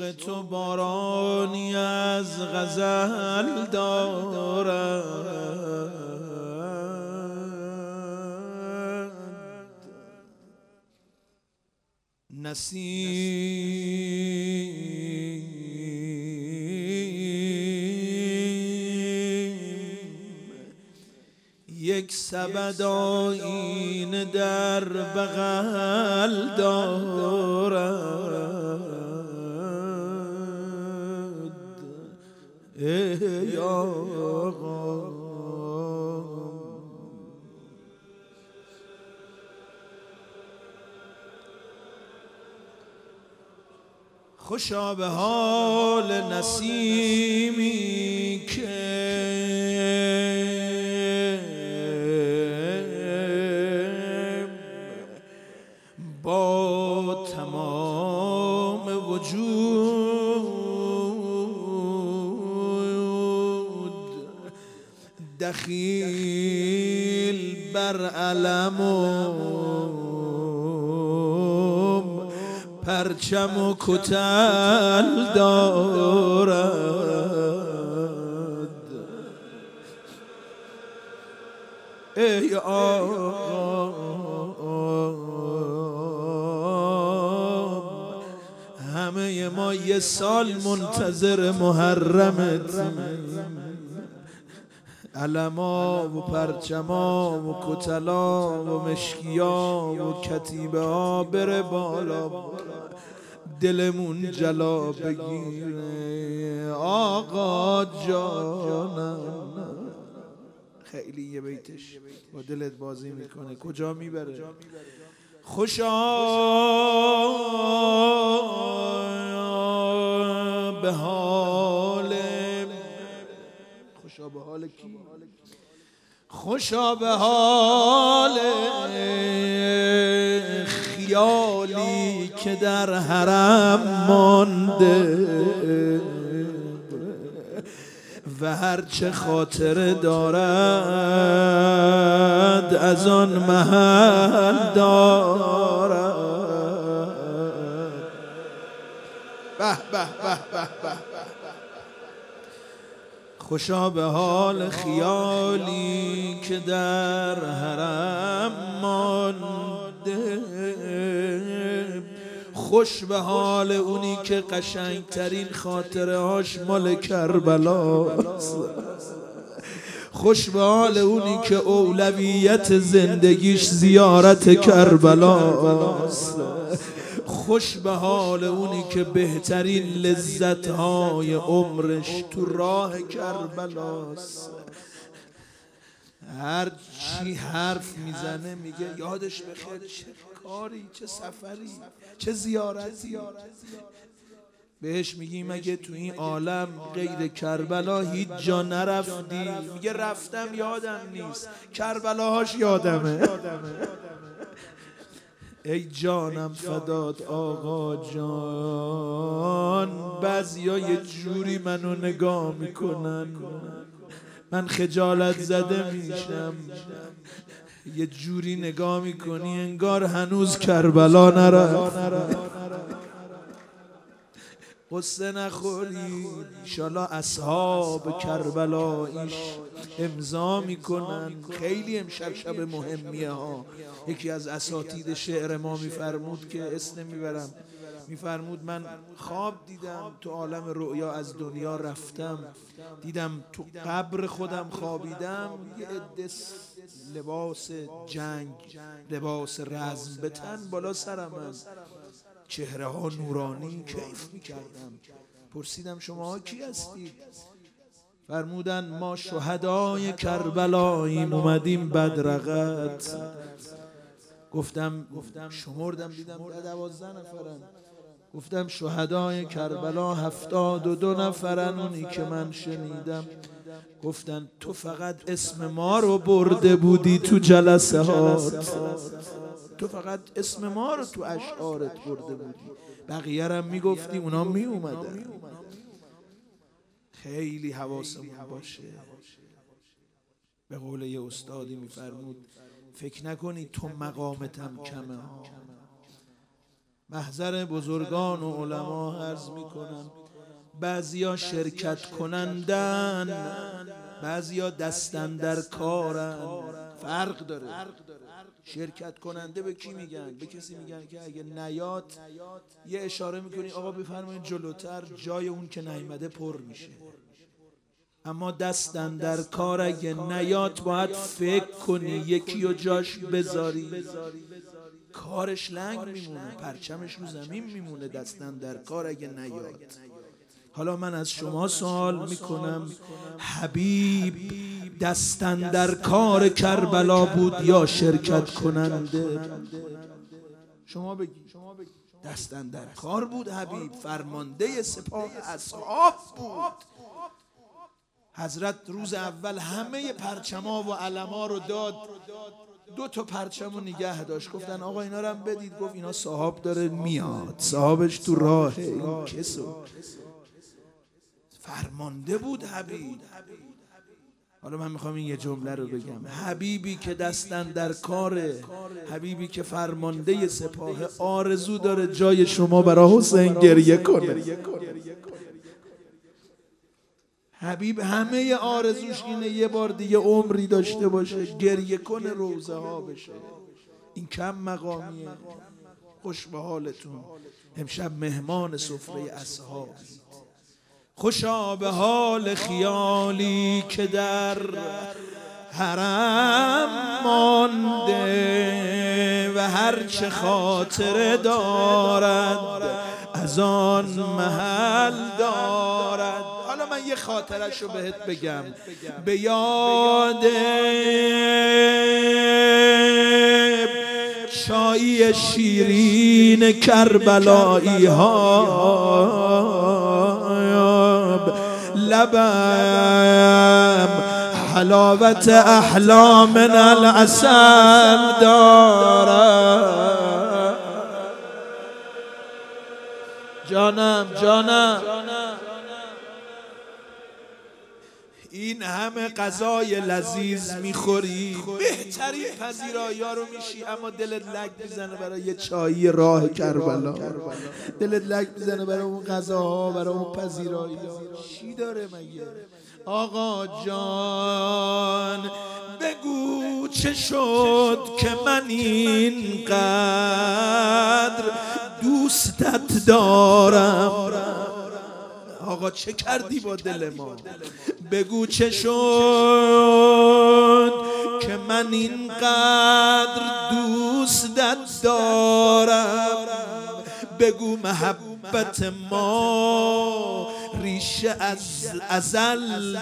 شوق تو بارانی از غزل دارد، نسیم یک سبد آیینه در بغل دارد. ای آقا خوشا به حال نسیمی که با تمام وجود دخیل بر علمم پرچم و کتل دارد. ای آقا همه ما یه سال منتظر محرمت، علما و پرچما و کتلا و مشکیا و کتیبه ها بره بالا، دلمون جلا بگیره. آقا جانم خیلی یه بیتش با دلت بازی میکنه، کجا میبره؟ خوشا به حال، خوشا به حال کی؟ خوشا به حال خیالی که در حرم مانده و هرچه خاطره دارد از آن محل دارد. به به به به به. خوشا به حال خیالی که در حرم مانده، خوش به حال اونی که قشنگترین خاطره هاش مال کربلاست، خوش به حال اونی که اولویت زندگیش زیارت کربلاست، خوش به حال اونی که بهترین لذت‌های عمرش تو راه کربلاست. هر چی حرف میزنه میگه یادش بخیر چه کاری، چه سفری، چه زیارتی. بهش میگیم اگه تو این عالم غیر کربلا هیچ جا نرفتی، میگه رفتم یادم نیست، کربلاهاش یادمه. ای جانم فدات آقا جان، بعضیا یه جوری منو نگاه میکنن من خجالت زده میشم، یه جوری نگاه میکنی انگار هنوز کربلا نرفت. قصه نخورید، انشالله اصحاب کربلاییش امضا میکنن. خیلی امشب شب مهمیه ها. یکی از اساتید شعر ما میفرمود که اسم میبرم، میفرمود من خواب دیدم، تو عالم رؤیا از دنیا رفتم، دیدم تو قبر خودم خوابیدم، یه عده لباس جنگ، لباس رزم به تن بالا سرم، چهره ها نورانی، کیف میکردم. پرسیدم شما کی هستید؟ فرمودن ما شهدای کربلاییم، اومدیم بدرقت. گفتم شمردم دیدم 12 نفرن. گفتم شهدای کربلا 72 نفرن، اونی که من شنیدم. گفتن تو فقط اسم ما رو برده بودی تو جلسه هات، تو فقط اسم ما رو تو اشعارت برده بودی، بقیه رم میگفتی اونا می اومدن. خیلی حواسمون باشه. به قول یه استادی میفرمود فکر نکنی تو مقامتم کمه ها، محضر بزرگان و علما عرض میکنم بعضیا شرکت کنندن، بعضیا دستن در کارن. فرق داره. شرکت کننده به کی میگن؟ به کسی میگن که اگه نیاد یه اشاره میکنی آقا بفرمایید جلوتر، جای اون که نیامده پر میشه. اما دستن در کار اگه نیاد باید فکر کنی یکی رو جاش بذاری، کارش لنگ میمونه، پرچمش رو زمین میمونه. دستن در کار اگه نیاد. حالا من از شما سوال میکنم، حبیب دستن در کار کربلا بود یا شرکت کننده؟ شما بگید. دستن در کار بود. حبیب فرمانده سپاه اصحاب بود. حضرت روز اول همه پرچما و علما رو داد، 2 تا پرچم رو نگه داشت. گفتن آقا اینا رو هم بدید. گفت اینا صاحب داره میاد، صاحبش تو راهه، این کسو. فرمانده بود حبیب. حالا من میخوام این یه جمله رو بگم. حبیبی که دستن در کاره، حبیبی که فرمانده سپاه، آرزو داره جای شما برای حسین گریه کنه. حبیب همه آرزوش اینه یه بار دیگه عمری داشته باشه، گریه کنه، روزه ها بشه. این کم مقامیه. خوش به حالتون. امشب مهمان سفره اصحاب. خوشا به حال خیالی که در حرم مانده و هرچه خاطره دارد از آن محل دارد. حالا من یه خاطرش رو بهت بگم. به یاد چای شیرین کربلایی ها لبم حلاوت احلام من العسل دارد. جانم این همه غذای لذیذ میخوری، بهترین پذیرایی ها رو میشی، اما دلت لک میزنه برای یه چایی راه کربلا، دلت لک میزنه برای اون غذاها، برای اون پذیرایی ها. چی داره مگه؟ آقا جان بگو چه شد که من اینقدر دوستت دارم. آقا چه کردی با دل ما؟ بگو چه شد که من اینقدر دوستت دارم. بگو محبت ما ریشه از ازل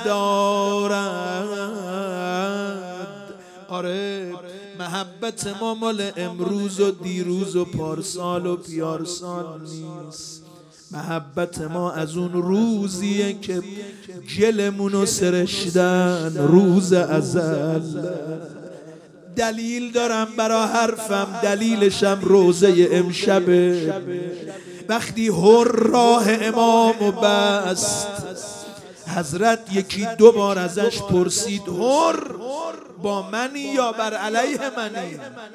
دارد. آره محبت ما مال امروز و دیروز و پارسال و پیارسال نیست. محبت ما از اون روزیه که گلمونو سرشتن روز ازل. دلیل دارم برا حرفم، دلیلشم روزه امشبه. وقتی هر راه امامو بست، حضرت 1-2 بار ازش پرسید هر با منی یا بر علیه منی؟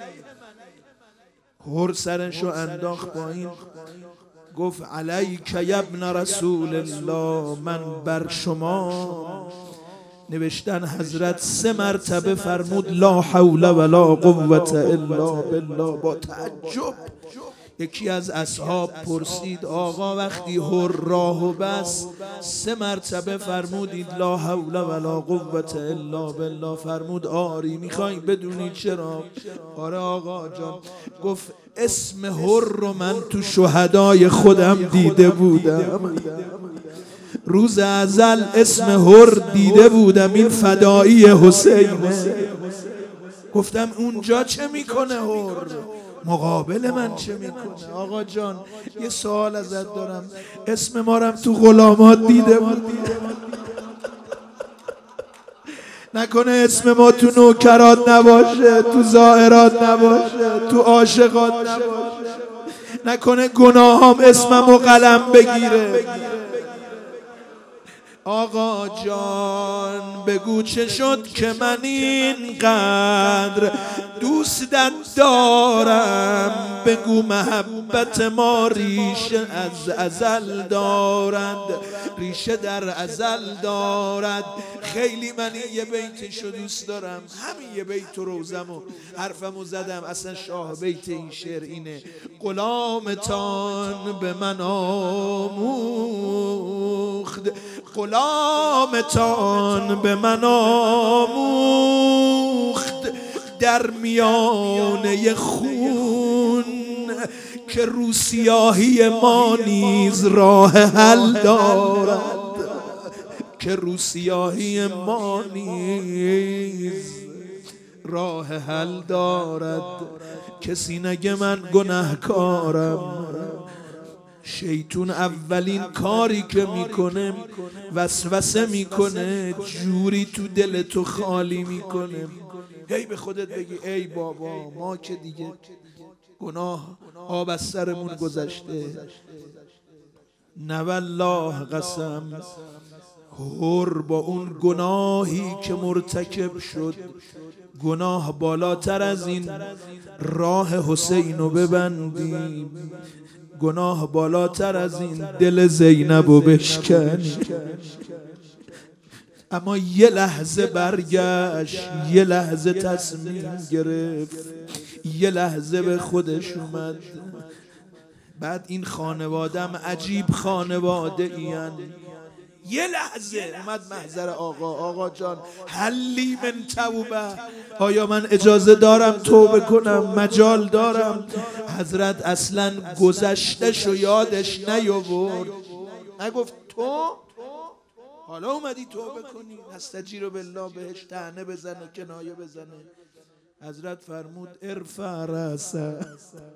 هر سرشو انداخت پایین، گفت علیک یا ابن رسول الله، من بر شما. نوشتن حضرت 3 مرتبه فرمود لا حول ولا قوة الا بالله. با تعجب یکی از اصحاب پرسید آقا وقتی هر راهو بس 3 مرتبه فرمودید لا حول ولا قوة الا بالله، فرمود آری میخوای بدونی چرا؟ آره آقا جان. گفت اسم هر رو من تو شهدای خودم دیده بودم، روز ازل اسم هر دیده بودم، این فدایی حسینه. گفتم اونجا چه میکنه هر؟ مقابل من چه میکنه؟ آقا جان یه سوال ازت دارم، اسم ما رم تو غلامات دیده بود؟ نکنه اسم ما تو نوکرات نباشه، تو زائرات نباشه، تو عاشقات نباشه؟ نکنه گناهام اسممو قلم بگیره؟ آقا جان بگو چه شد که من اینقدر دوستت دارم، بگو محبت ما ریشه از ازل دارد، ریشه در ازل دارد. خیلی من این یه بیتشو دوست دارم، همین یه بیت رو روزم و حرفمو زدم. اصلا شاه بیت این شعر اینه: غلامتان به من آموخت، غلامتان به من آموخت در میانه خون که رو سیاهی ما نیز راه حل دارد، که رو سیاهی ما نیز راه حل دارد. کسی نگه من گناهکارم، شیطون اولین کاری که میکنه وسوسه میکنه، جوری تو دل تو خالی میکنه. هی به خودت بگی ای بابا ما که دیگه گناه آب از سرمون گذشته، نه والله قسم هر با اون گناهی که مرتکب شد، گناه بالاتر از این راه حسینو ببندیم، گناه بالاتر از این دل زینبو بشکنی. اما یه لحظه برگشت، یه لحظه تصمیم گرفت، یه لحظه به خودش اومد. بعد این خانوادم عجیب خانواده این، یه لحظه اومد محضر آقا جان حلی من توبه، آیا من اجازه دارم توبه کنم؟ مجال دارم؟ حضرت اصلا گذشتش و یادش نیاورد، نگفت تو حالا اومدی توبه کنی؟ نستجیر بالله بهش طعنه بزنه، کنایه بزنه. حضرت فرمود ارفع رأسک،